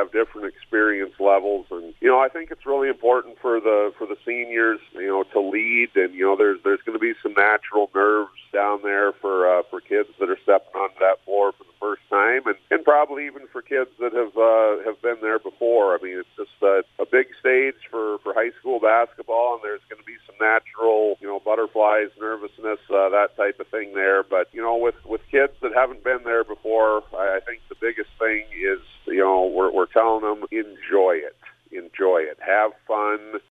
have different experience levels, and I think it's really important for the seniors, to lead, and there's going to be some natural nerves down there for kids that are stepping onto that floor for the first time, and probably even for kids that have been there before. I mean, it's just a big stage for high school basketball, and there's going to be some natural, butterflies, nervousness, that type of thing there. But with kids that haven't been there before, I think the biggest thing is we're telling them enjoy it, have fun.